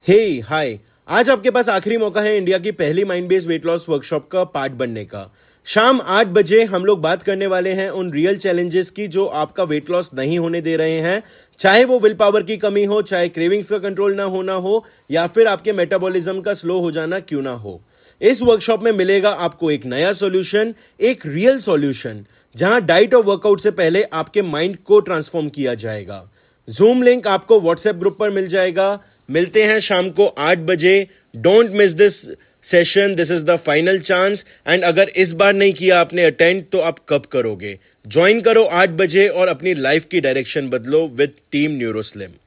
हे हाय। आज आपके पास आखिरी मौका है इंडिया की पहली mind based weight loss workshop का पार्ट बनने का। शाम 8 बजे हम लोग बात करने वाले हैं उन रियल चैलेंजेस की जो आपका वेट लॉस नहीं होने दे रहे हैं, चाहे वो विल पावर की कमी हो, चाहे क्रेविंग्स का कंट्रोल ना होना हो, या फिर आपके मेटाबॉलिज्म का स्लो हो जाना क्यों ना हो। इस वर्कशॉप में मिलेगा आपको एक नया सॉल्यूशन, एक रियल सॉल्यूशन, जहां डाइट और वर्कआउट से पहले आपके माइंड को ट्रांसफॉर्म किया जाएगा। जूम लिंक आपको व्हाट्सएप ग्रुप पर मिल जाएगा। मिलते हैं शाम को 8 बजे। Don't miss this session, this is the final chance. And अगर इस बार नहीं किया आपने अटेंड तो आप कब करोगे? ज्वाइन करो 8 बजे और अपनी लाइफ की डायरेक्शन बदलो विद टीम न्यूरोस्लिम।